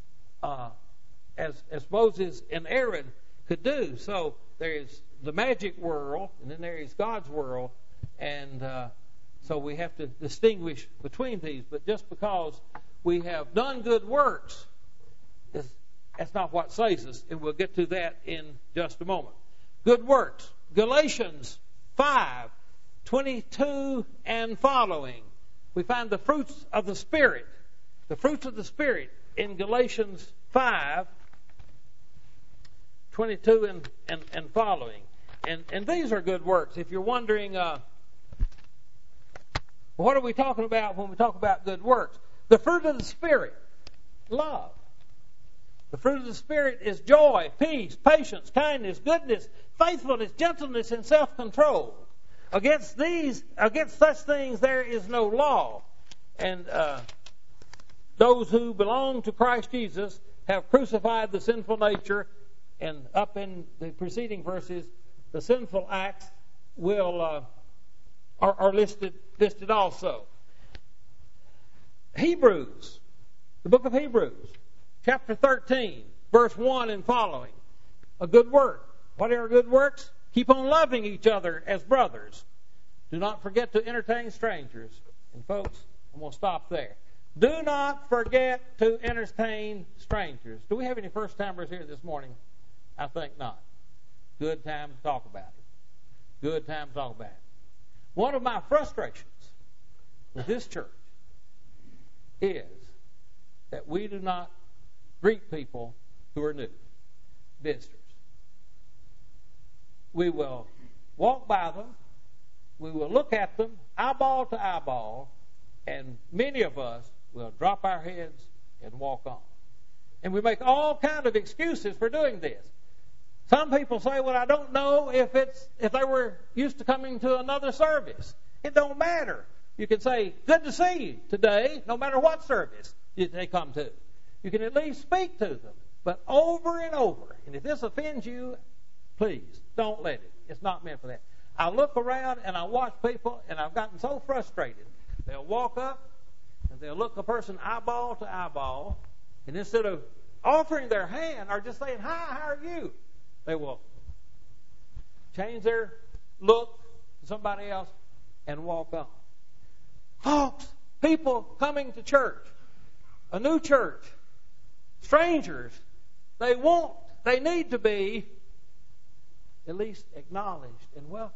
as Moses and Aaron could do. So there is the magic world, and then there is God's world, and so we have to distinguish between these. But just because we have done good works, that's not what saves us, and we'll get to that in just a moment. Good works. Galatians 5:22 and following. We find the fruits of the Spirit. The fruits of the Spirit in Galatians 5:22 and following. And these are good works. If you're wondering, what are we talking about when we talk about good works? The fruit of the Spirit, love. The fruit of the Spirit is joy, peace, patience, kindness, goodness, faithfulness, gentleness, and self-control. Against such things there is no law. And those who belong to Christ Jesus have crucified the sinful nature. And up in the preceding verses, the sinful acts are listed also. Hebrews, the book of Hebrews, chapter 13, verse 1 and following. A good work. What are good works? Keep on loving each other as brothers. Do not forget to entertain strangers. And folks, I'm going to stop there. Do not forget to entertain strangers. Do we have any first-timers here this morning? I think not. Good time to talk about it. Good time to talk about it. One of my frustrations with this church is that we do not greet people who are new, visitors. We will walk by them, we will look at them eyeball to eyeball, and many of us will drop our heads and walk on. And we make all kinds of excuses for doing this. Some people say, well, I don't know if they were used to coming to another service. It don't matter. You can say, good to see you today, no matter what service they come to. You can at least speak to them. But over and over, and if this offends you, please, don't let it. It's not meant for that. I look around and I watch people, and I've gotten so frustrated. They'll walk up, and they'll look a person eyeball to eyeball, and instead of offering their hand or just saying, hi, how are you? They will change their look to somebody else and walk on. Folks, people coming to church, a new church, strangers, they need to be at least acknowledged and welcomed.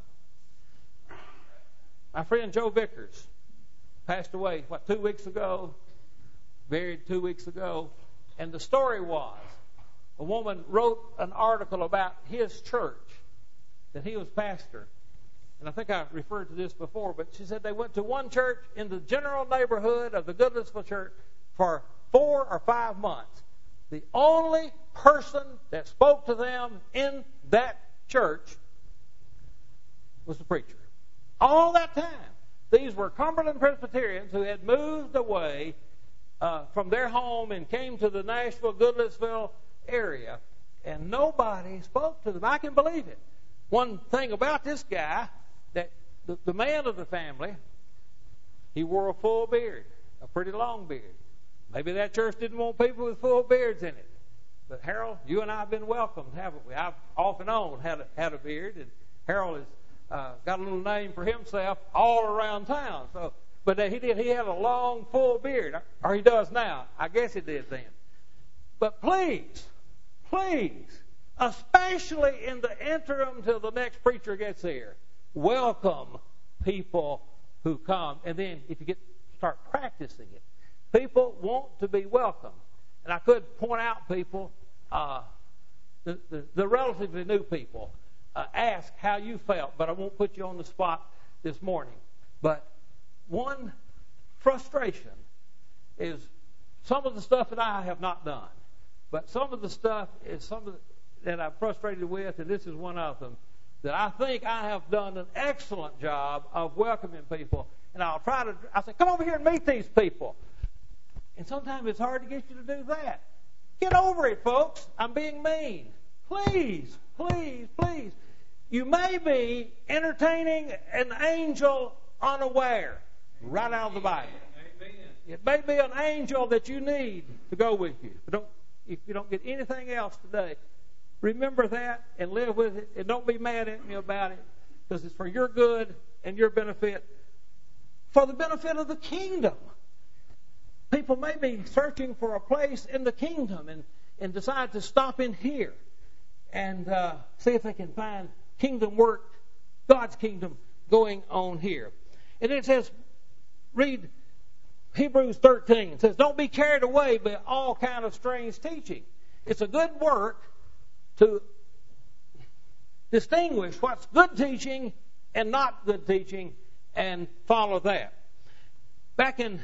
My friend Joe Vickers passed away, 2 weeks ago, buried 2 weeks ago, and the story was, a woman wrote an article about his church that he was pastor. And I think I referred to this before, but she said they went to one church in the general neighborhood of the Goodlettsville church for 4 or 5 months. The only person that spoke to them in that church was the preacher. All that time, these were Cumberland Presbyterians who had moved away from their home and came to the Nashville, Goodlettsville area, and nobody spoke to them. I can believe it. One thing about this guy, that the man of the family, he wore a full beard, a pretty long beard. Maybe that church didn't want people with full beards in it. But Harold, you and I have been welcomed, haven't we? I've off and on had a beard, and Harold has got a little name for himself all around town. So, but he had a long, full beard, or he does now. I guess he did then. But please, especially in the interim till the next preacher gets here, welcome people who come. And then if you start practicing it, people want to be welcomed. And I could point out people, the relatively new people, ask how you felt, but I won't put you on the spot this morning. But one frustration is some of the stuff that I have not done. But some of the stuff is that I'm frustrated with, and this is one of them, that I think I have done an excellent job of welcoming people. And I say, come over here and meet these people. And sometimes it's hard to get you to do that. Get over it, folks. I'm being mean. Please. You may be entertaining an angel unaware, right out of the Bible. Amen. It may be an angel that you need to go with you. But if you don't get anything else today, remember that and live with it. And don't be mad at me about it, because it's for your good and your benefit, for the benefit of the kingdom. People may be searching for a place in the kingdom and decide to stop in here and see if they can find kingdom work, God's kingdom going on here. And it says, read Hebrews 13. It says, don't be carried away by all kind of strange teaching. It's a good work to distinguish what's good teaching and not good teaching and follow that. Back in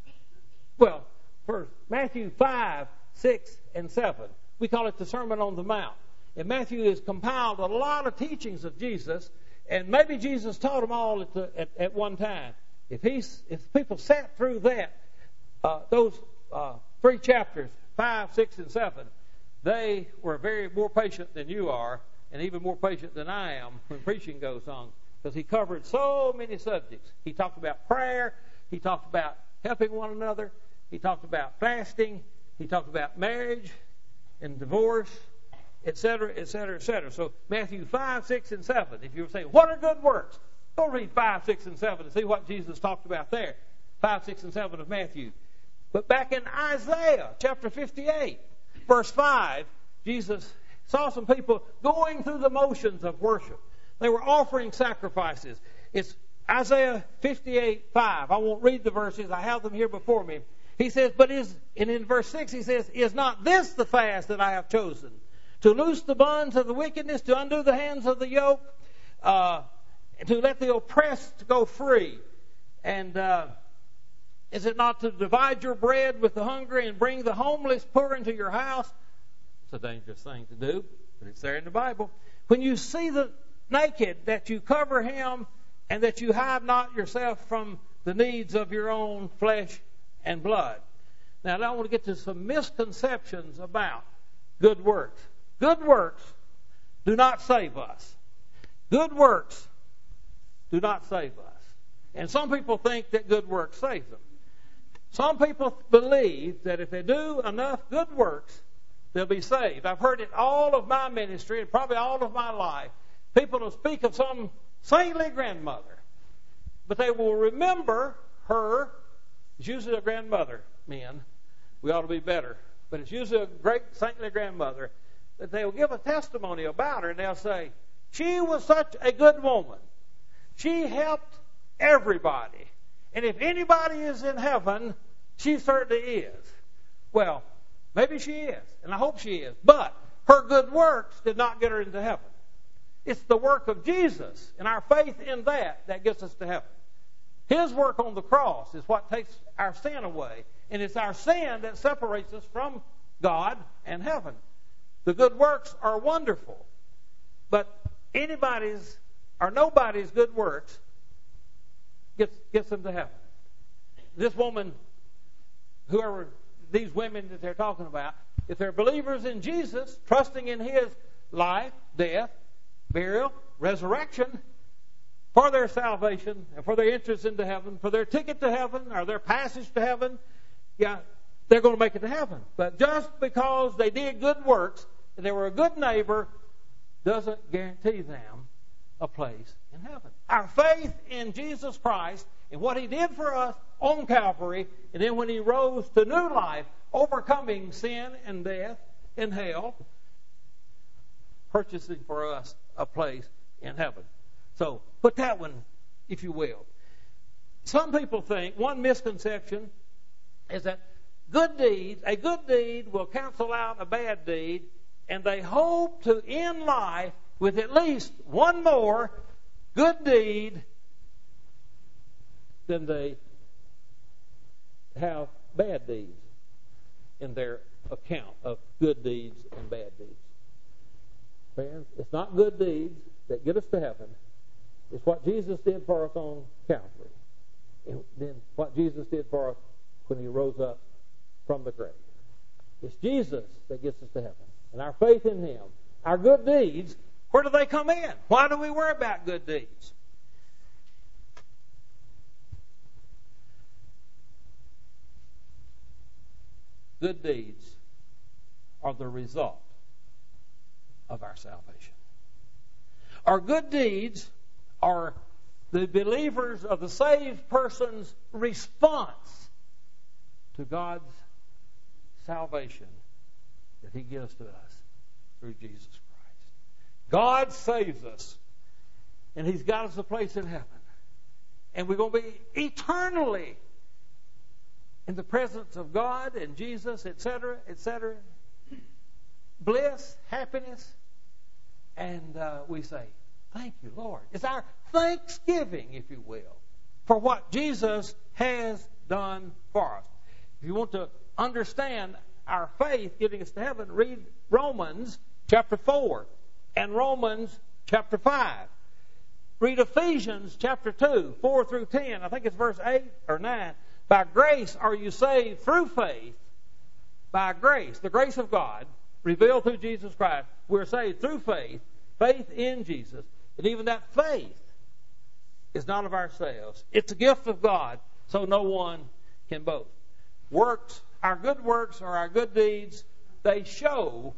for Matthew 5, 6, and 7, we call it the Sermon on the Mount. And Matthew has compiled a lot of teachings of Jesus, and maybe Jesus taught them all at one time. If people sat through those 3 chapters, 5, 6, and 7, they were more patient than you are, and even more patient than I am when preaching goes on, because he covered so many subjects. He talked about prayer. He talked about helping one another. He talked about fasting. He talked about marriage and divorce, etc., etc., etc. So Matthew 5, 6, and 7. If you were saying, what are good works? Go read 5, 6, and 7 and see what Jesus talked about there. 5, 6, and 7 of Matthew. But back in Isaiah chapter 58, verse 5, Jesus saw some people going through the motions of worship. They were offering sacrifices. It's Isaiah 58, 5. I won't read the verses. I have them here before me. He says, and in verse 6 he says, is not this the fast that I have chosen? To loose the bonds of the wickedness, to undo the hands of the yoke, to let the oppressed go free. And is it not to divide your bread with the hungry and bring the homeless poor into your house? It's a dangerous thing to do, but it's there in the Bible. When you see the naked, that you cover him, and that you hide not yourself from the needs of your own flesh and blood. Now, I want to get to some misconceptions about good works. Good works do not save us. Good works do not save us. And some people think that good works save them. Some people believe that if they do enough good works, they'll be saved. I've heard it all of my ministry and probably all of my life. People will speak of some saintly grandmother, but they will remember her. It's usually a grandmother, men. We ought to be better. But it's usually a great saintly grandmother that they will give a testimony about her, and they'll say, she was such a good woman. She helped everybody. And if anybody is in heaven, she certainly is. Well, maybe she is, and I hope she is. But her good works did not get her into heaven. It's the work of Jesus and our faith in that gets us to heaven. His work on the cross is what takes our sin away. And it's our sin that separates us from God and heaven. The good works are wonderful. But anybody's or nobody's good works gets them to heaven. This woman, whoever these women that they're talking about, if they're believers in Jesus, trusting in His life, death, burial, resurrection, for their salvation and for their entrance into heaven, for their ticket to heaven or their passage to heaven, yeah, they're going to make it to heaven. But just because they did good works and they were a good neighbor doesn't guarantee them a place in heaven. Our faith in Jesus Christ and what He did for us on Calvary, and then when He rose to new life, overcoming sin and death and hell, purchasing for us a place in heaven. So put that one, if you will. Some people think, one misconception is that a good deed will cancel out a bad deed, and they hope to end life with at least one more good deed than they have bad deeds in their account of good deeds and bad deeds. Friends, it's not good deeds that get us to heaven. It's what Jesus did for us on Calvary. And then what Jesus did for us when He rose up from the grave. It's Jesus that gets us to heaven. And our faith in Him. Our good deeds, where do they come in? Why do we worry about good deeds? Good deeds are the result of our salvation. Our good deeds are the believers of the saved person's response to God's salvation that He gives to us through Jesus Christ. God saves us, and He's got us a place in heaven. And we're going to be eternally in the presence of God and Jesus, etc., etc. Bliss, happiness, and we say, thank you, Lord. It's our thanksgiving, if you will, for what Jesus has done for us. If you want to understand our faith getting us to heaven, read Romans chapter 4 and Romans chapter 5. Read Ephesians chapter 2, 4 through 10. I think it's verse 8 or 9. By grace are you saved through faith. By grace, the grace of God, revealed through Jesus Christ. We're saved through faith, faith in Jesus. And even that faith is not of ourselves. It's a gift of God, so no one can boast. Works, our good works or our good deeds, they show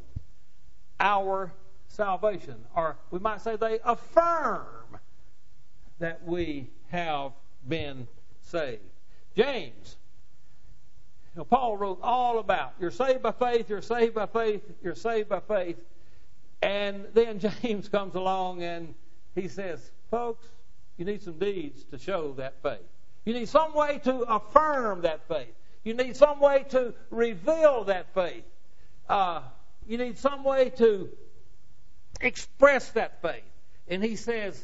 our salvation. Or we might say they affirm that we have been saved. James, Paul wrote all about you're saved by faith, you're saved by faith, you're saved by faith. And then James comes along and he says, folks, you need some deeds to show that faith. You need some way to affirm that faith. You need some way to reveal that faith. You need some way to express that faith. And he says,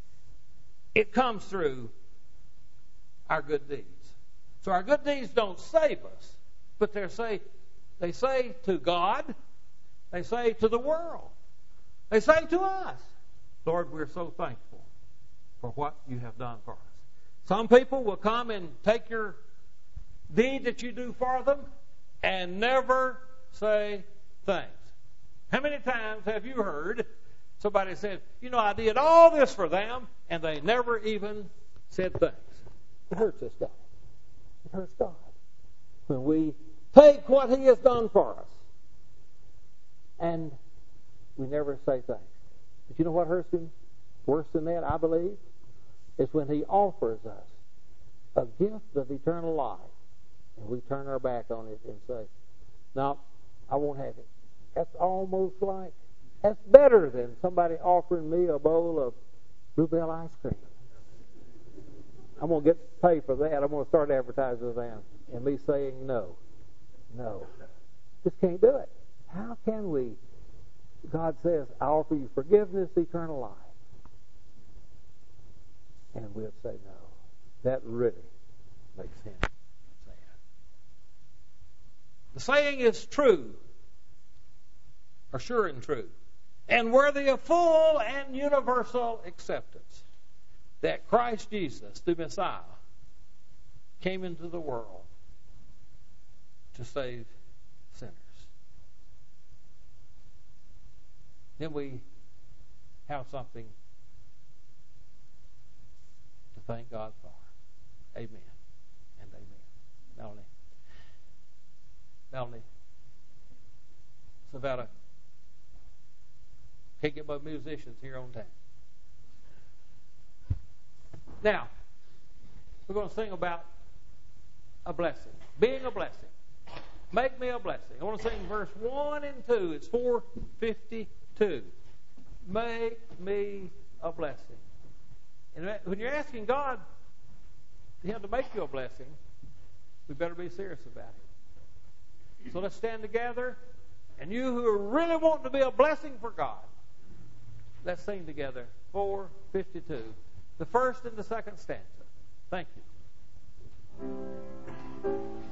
it comes through our good deeds. So our good deeds don't save us, but they say to God, they say to the world, they say to us, Lord, we're so thankful for what you have done for us. Some people will come and take your deed that you do for them and never say thanks. How many times have you heard somebody say, I did all this for them, and they never even said thanks? It hurts us, God. It hurts God when we take what He has done for us and we never say thanks. But you know what hurts Him worse than that, I believe? Is when He offers us a gift of eternal life and we turn our back on it and say, no, I won't have it. That's almost like, that's better than somebody offering me a bowl of Bluebell ice cream. I'm going to get paid for that. I'm going to start advertising them. And me saying no. Just can't do it. How can we? God says, I offer you forgiveness, eternal life. And we'll say no. That really makes Him sad. The saying is true, or sure and true. and worthy of full and universal acceptance that Christ Jesus, the Messiah, came into the world to save sinners. Then we have something to thank God for. Amen and amen. Melanie. Savannah. Can't get my musicians here on time. Now, we're going to sing about a blessing. Being a blessing. Make me a blessing. I want to sing verse 1 and 2. It's 452. Make me a blessing. And when you're asking God to make you a blessing, we better be serious about it. So let's stand together. And you who are really wanting to be a blessing for God, let's sing together. 452. The first and the second stanza. Thank you.